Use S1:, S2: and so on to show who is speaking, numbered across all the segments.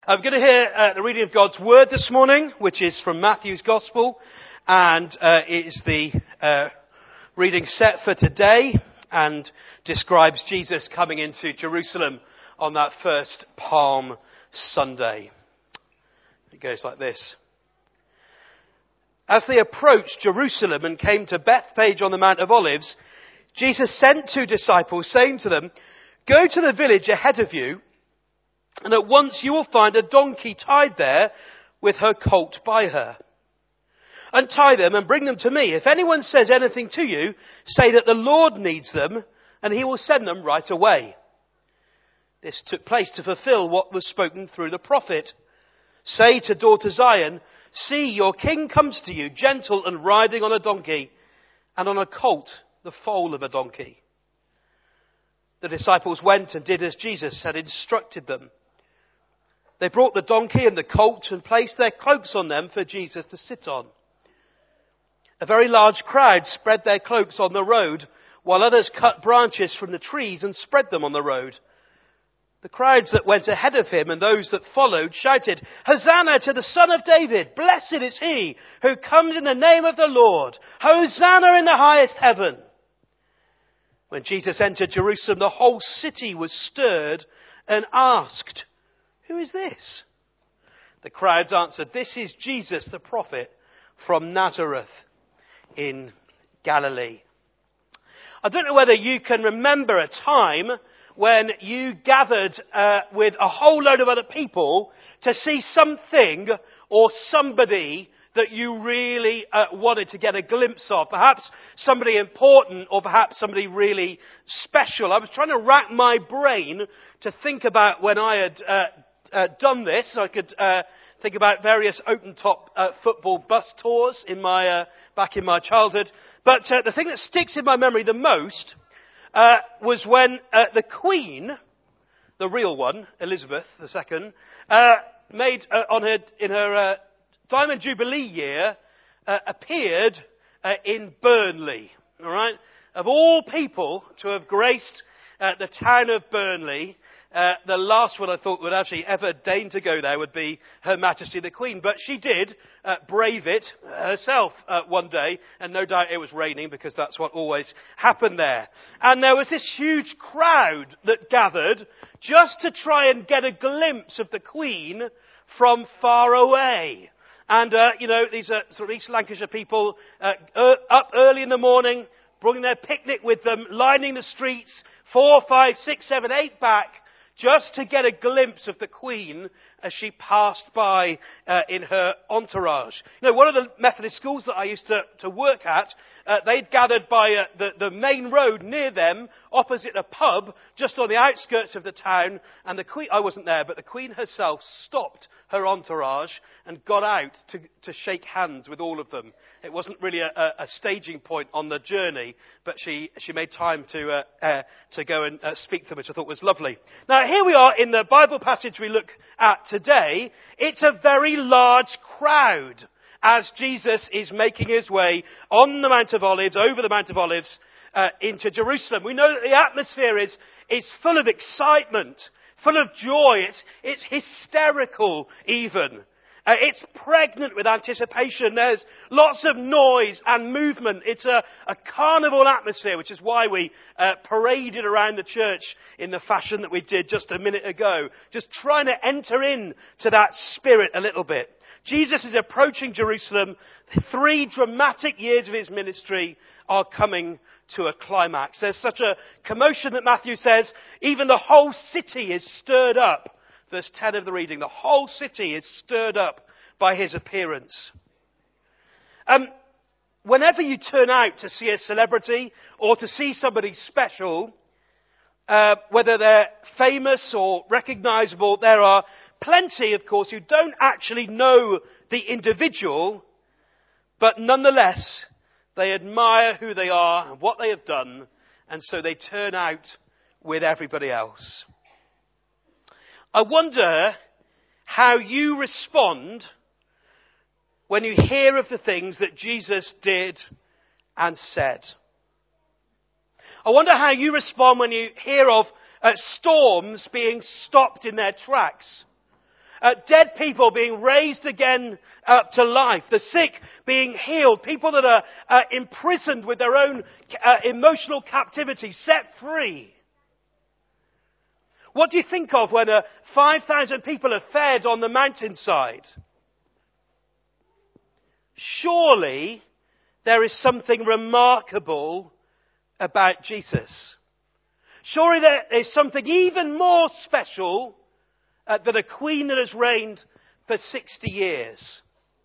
S1: I'm going to hear the reading of God's Word this morning, which is from Matthew's Gospel, and it is the reading set for today, and describes Jesus coming into Jerusalem on that first Palm Sunday. It goes like this. As they approached Jerusalem and came to Bethphage on the Mount of Olives, Jesus sent 2 disciples, saying to them, "Go to the village ahead of you, and at once you will find a donkey tied there with her colt by her. Untie them and bring them to me. If anyone says anything to you, say that the Lord needs them, and he will send them right away." This took place to fulfill what was spoken through the prophet. "Say to daughter Zion, see, your king comes to you, gentle and riding on a donkey, and on a colt, the foal of a donkey." The disciples went and did as Jesus had instructed them. They brought the donkey and the colt and placed their cloaks on them for Jesus to sit on. A very large crowd spread their cloaks on the road, while others cut branches from the trees and spread them on the road. The crowds that went ahead of him and those that followed shouted, "Hosanna to the Son of David! Blessed is he who comes in the name of the Lord! Hosanna in the highest heaven!" When Jesus entered Jerusalem, the whole city was stirred and asked, "Who is this?" The crowds answered, "This is Jesus the prophet from Nazareth in Galilee." I don't know whether you can remember a time when you gathered with a whole load of other people to see something or somebody that you really wanted to get a glimpse of. Perhaps somebody important or perhaps somebody really special. I was trying to rack my brain to think about when I had done this. I could think about various open-top football bus tours in my back in my childhood. But the thing that sticks in my memory the most was when the Queen, the real one, Elizabeth II, made in her Diamond Jubilee year, appeared in Burnley. All right, of all people to have graced the town of Burnley. The last one I thought would actually ever deign to go there would be Her Majesty the Queen. But she did brave it herself one day. And no doubt it was raining because that's what always happened there. And there was this huge crowd that gathered just to try and get a glimpse of the Queen from far away. And, these are sort of East Lancashire people up early in the morning, bringing their picnic with them, lining the streets, 4, 5, 6, 7, 8 back, just to get a glimpse of the Queen as she passed by in her entourage. One of the Methodist schools that I used to work at, they'd gathered by the main road near them, opposite a pub, just on the outskirts of the town. And the Queen, I wasn't there, but the Queen herself stopped her entourage and got out to shake hands with all of them. It wasn't really a staging point on the journey, but she made time to go and speak to them, which I thought was lovely. Now, here we are in the Bible passage we look at today. It's a very large crowd as Jesus is making his way on the Mount of Olives, over the Mount of Olives, into Jerusalem. We know that the atmosphere is full of excitement, full of joy. It's hysterical even. It's pregnant with anticipation. There's lots of noise and movement. It's a carnival atmosphere, which is why we paraded around the church in the fashion that we did just a minute ago. Just trying to enter into that spirit a little bit. Jesus is approaching Jerusalem. 3 dramatic years of his ministry are coming to a climax. There's such a commotion that Matthew says, even the whole city is stirred up. Verse 10 of the reading, the whole city is stirred up by his appearance. Whenever you turn out to see a celebrity or to see somebody special, whether they're famous or recognizable, there are plenty, of course, who don't actually know the individual, but nonetheless, they admire who they are and what they have done, and so they turn out with everybody else. I wonder how you respond when you hear of the things that Jesus did and said. I wonder how you respond when you hear of storms being stopped in their tracks. Dead people being raised again to life. The sick being healed. People that are imprisoned with their own emotional captivity set free. What do you think of when 5,000 people are fed on the mountainside? Surely there is something remarkable about Jesus. Surely there is something even more special than a queen that has reigned for 60 years.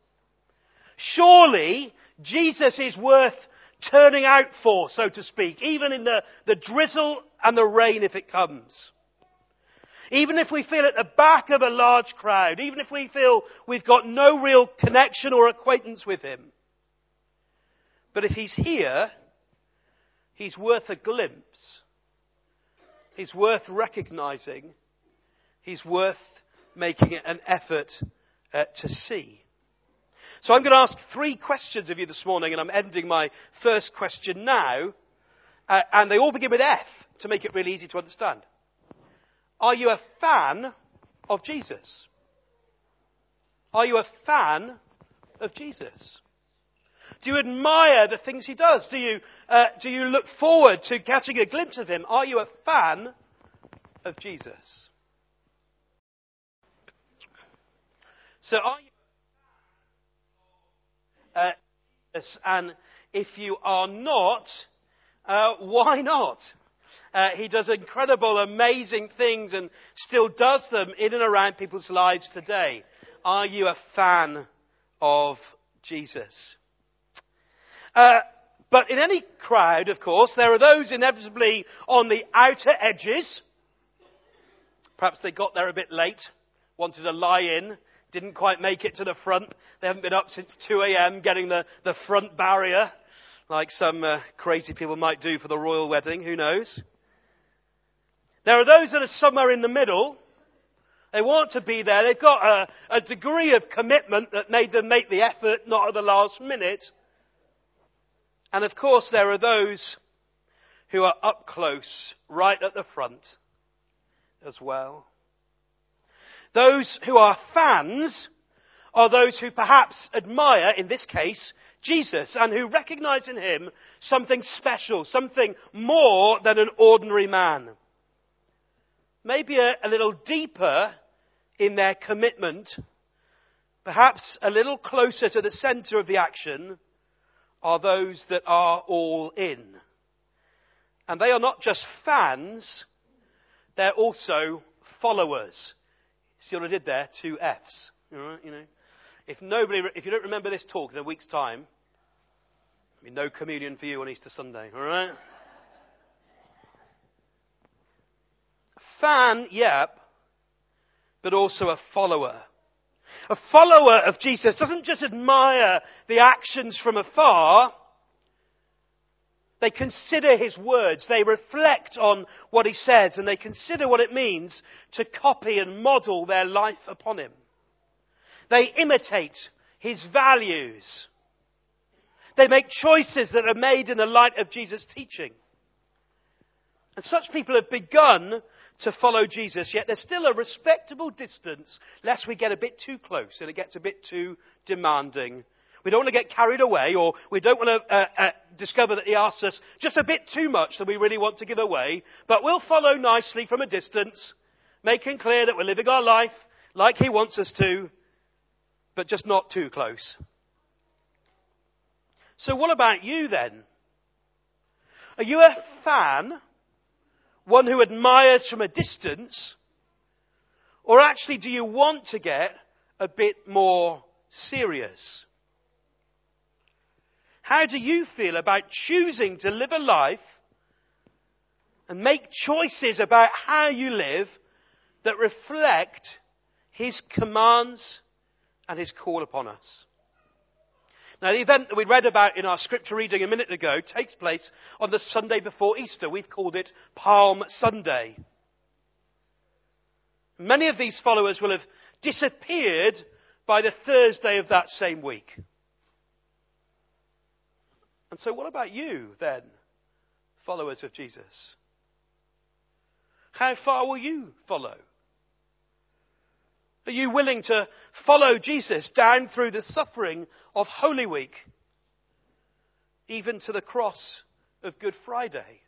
S1: Surely Jesus is worth turning out for, so to speak, even in the drizzle and the rain if it comes. Even if we feel at the back of a large crowd, even if we feel we've got no real connection or acquaintance with him. But if he's here, he's worth a glimpse. He's worth recognizing. He's worth making an effort to see. So I'm going to ask 3 questions of you this morning, and I'm ending my first question now. And they all begin with F to make it really easy to understand. Are you a fan of Jesus? Are you a fan of Jesus? Do you admire the things he does? Do you look forward to catching a glimpse of him? Are you a fan of Jesus? So are you a fan of Jesus? And if you are not, why not? He does incredible, amazing things and still does them in and around people's lives today. Are you a fan of Jesus? But in any crowd, of course, there are those inevitably on the outer edges. Perhaps they got there a bit late, wanted to lie in, didn't quite make it to the front. They haven't been up since 2 a.m. getting the front barrier, like some crazy people might do for the royal wedding, who knows. There are those that are somewhere in the middle. They want to be there. They've got a degree of commitment that made them make the effort, not at the last minute. And of course, there are those who are up close, right at the front as well. Those who are fans are those who perhaps admire, in this case, Jesus, and who recognize in him something special, something more than an ordinary man. Maybe a little deeper in their commitment, perhaps a little closer to the center of the action, are those that are all in. And they are not just fans, they're also followers. See what I did there? 2 F's. All right, you know. If you don't remember this talk in a week's time, there'll be no communion for you on Easter Sunday, all right? Fan, yep, but also a follower. A follower of Jesus doesn't just admire the actions from afar. They consider his words. They reflect on what he says, and they consider what it means to copy and model their life upon him. They imitate his values. They make choices that are made in the light of Jesus' teaching. And such people have begun to follow Jesus, yet there's still a respectable distance lest we get a bit too close and it gets a bit too demanding. We don't want to get carried away, or we don't want to discover that he asks us just a bit too much than we really want to give away, but we'll follow nicely from a distance, making clear that we're living our life like he wants us to, but just not too close. So what about you then? Are you a fan? One who admires from a distance? Or actually, do you want to get a bit more serious? How do you feel about choosing to live a life and make choices about how you live that reflect his commands and his call upon us? Now, the event that we read about in our scripture reading a minute ago takes place on the Sunday before Easter. We've called it Palm Sunday. Many of these followers will have disappeared by the Thursday of that same week. And so what about you then, followers of Jesus? How far will you follow? Are you willing to follow Jesus down through the suffering of Holy Week, even to the cross of Good Friday?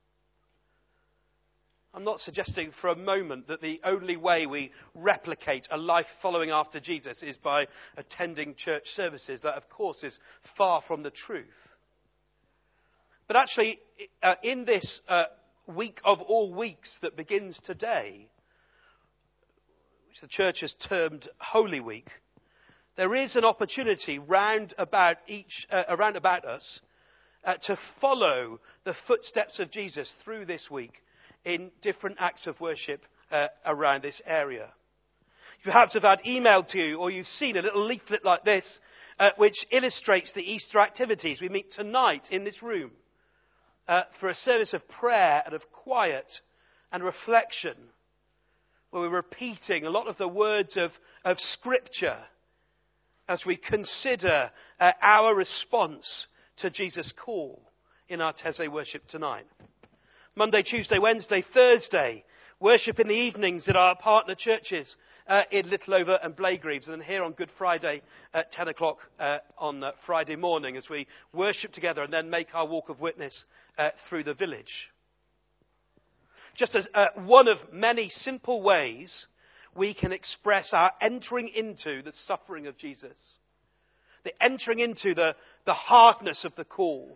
S1: I'm not suggesting for a moment that the only way we replicate a life following after Jesus is by attending church services. That, of course, is far from the truth. But actually, in this week of all weeks that begins today, which the church has termed Holy Week, there is an opportunity round about us to follow the footsteps of Jesus through this week in different acts of worship around this area. You perhaps have had emailed to you, or you've seen a little leaflet like this, which illustrates the Easter activities. We meet tonight in this room for a service of prayer and of quiet and reflection, where we're repeating a lot of the words of Scripture as we consider our response to Jesus' call in our Taizé worship tonight. Monday, Tuesday, Wednesday, Thursday, worship in the evenings at our partner churches in Littleover and Blaegreaves, and then here on Good Friday at 10 o'clock on Friday morning as we worship together and then make our walk of witness through the village. Just as one of many simple ways we can express our entering into the suffering of Jesus, the entering into the hardness of the call,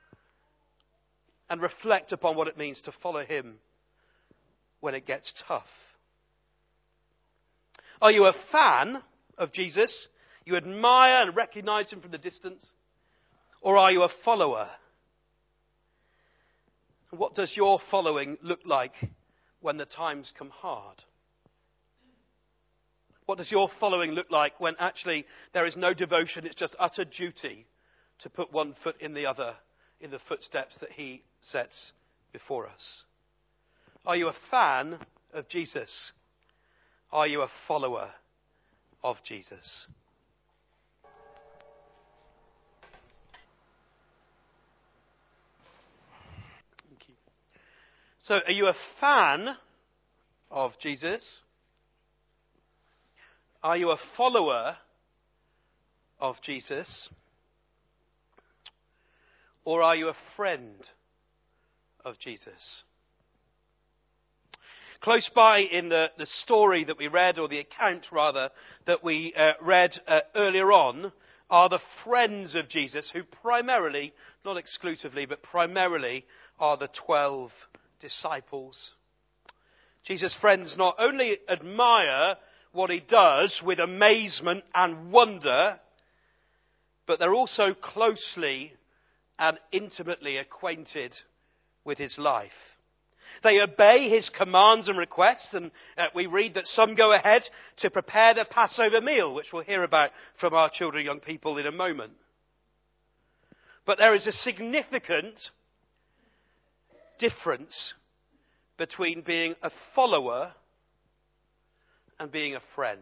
S1: and reflect upon what it means to follow him when it gets tough. Are you a fan of Jesus? You admire and recognize him from the distance? Or are you a follower? What does your following look like when the times come hard? What does your following look like when actually there is no devotion, it's just utter duty to put one foot in the other in the footsteps that he sets before us? Are you a fan of Jesus? Are you a follower of Jesus? Thank you. So, are you a fan of Jesus? Are you a follower of Jesus? Or are you a friend of Jesus? Close by in the story that we read, or the account rather, that we read earlier on, are the friends of Jesus, who primarily, not exclusively, but primarily are the 12 disciples. Jesus' friends not only admire what he does with amazement and wonder, but they're also closely and intimately acquainted with his life. They obey his commands and requests, and we read that some go ahead to prepare the Passover meal, which we'll hear about from our children and young people in a moment. But there is a significant difference between being a follower and being a friend.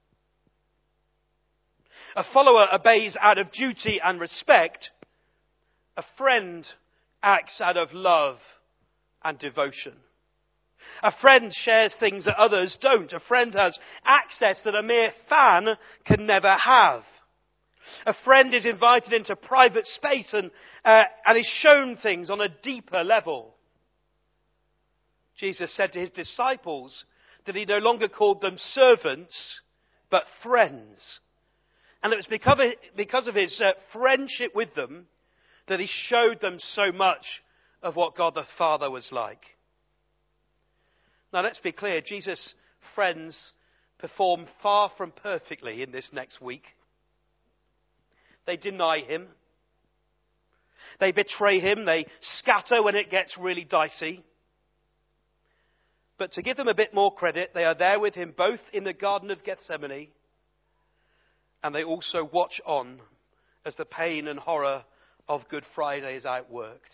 S1: A follower obeys out of duty and respect. A friend acts out of love and devotion. A friend shares things that others don't. A friend has access that a mere fan can never have. A friend is invited into private space and is shown things on a deeper level. Jesus said to his disciples that he no longer called them servants, but friends. And it was because of his friendship with them that he showed them so much of what God the Father was like. Now let's be clear, Jesus' friends perform far from perfectly in this next week. They deny him. They betray him. They scatter when it gets really dicey. But to give them a bit more credit, they are there with him both in the Garden of Gethsemane, and they also watch on as the pain and horror of Good Friday is outworked.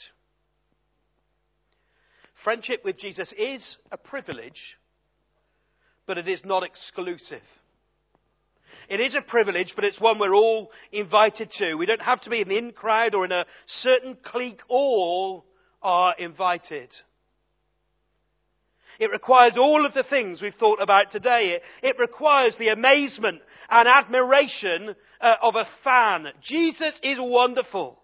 S1: Friendship with Jesus is a privilege, but it is not exclusive. It is a privilege, but it's one we're all invited to. We don't have to be in the in crowd or in a certain clique. All are invited. It requires all of the things we've thought about today. It requires the amazement and admiration of a fan. Jesus is wonderful.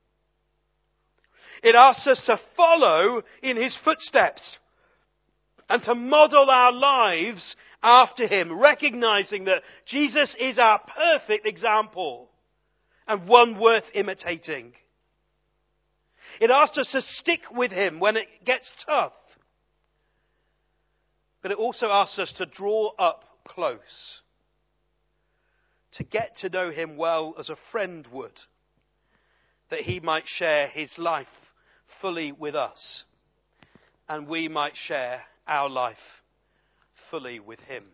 S1: It asks us to follow in his footsteps and to model our lives after him, recognizing that Jesus is our perfect example and one worth imitating. It asks us to stick with him when it gets tough. But it also asks us to draw up close, to get to know him well as a friend would, that he might share his life fully with us, and we might share our life fully with him.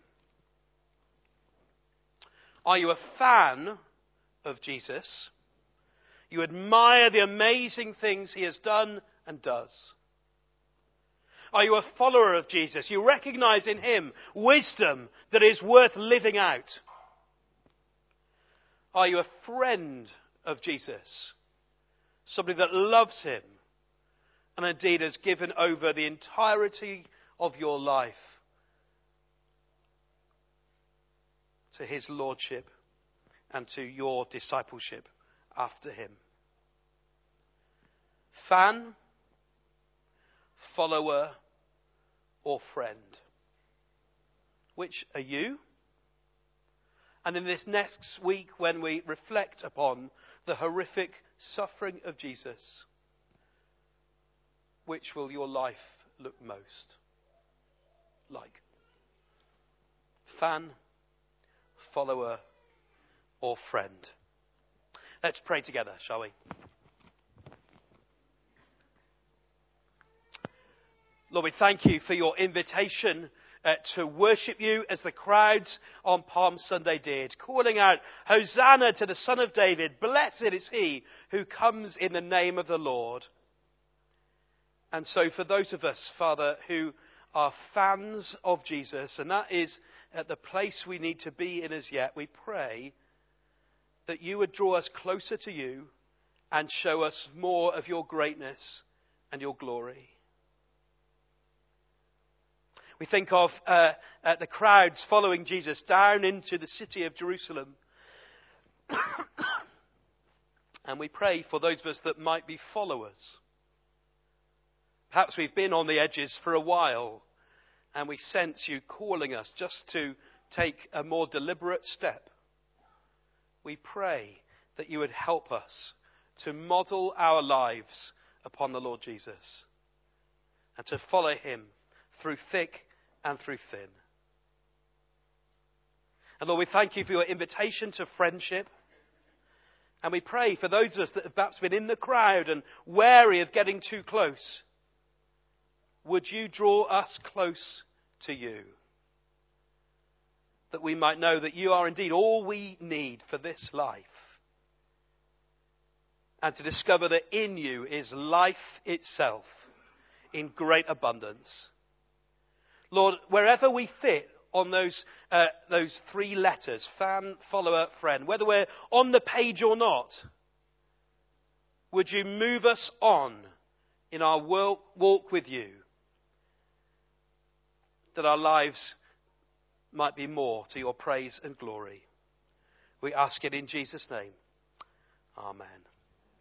S1: Are you a fan of Jesus? You admire the amazing things he has done and does. Are you a follower of Jesus? You recognize in him wisdom that is worth living out. Are you a friend of Jesus? Somebody that loves him and indeed has given over the entirety of your life to his lordship and to your discipleship after him. Fan, follower, or friend? Which are you? And in this next week, when we reflect upon the horrific suffering of Jesus, which will your life look most like? Fan, follower, or friend? Let's pray together, shall we? Lord, we thank you for your invitation to worship you as the crowds on Palm Sunday did, calling out, Hosanna to the Son of David, blessed is he who comes in the name of the Lord. And so for those of us, Father, who are fans of Jesus, and that is at the place we need to be in as yet, we pray that you would draw us closer to you and show us more of your greatness and your glory. We think of the crowds following Jesus down into the city of Jerusalem. And we pray for those of us that might be followers. Perhaps we've been on the edges for a while and we sense you calling us just to take a more deliberate step. We pray that you would help us to model our lives upon the Lord Jesus and to follow him through thick and through thin. And Lord, we thank you for your invitation to friendship. And we pray for those of us that have perhaps been in the crowd and wary of getting too close. Would you draw us close to you? That we might know that you are indeed all we need for this life. And to discover that in you is life itself in great abundance. Lord, wherever we fit on those three letters, fan, follower, friend, whether we're on the page or not, would you move us on in our walk with you, that our lives might be more to your praise and glory. We ask it in Jesus' name. Amen.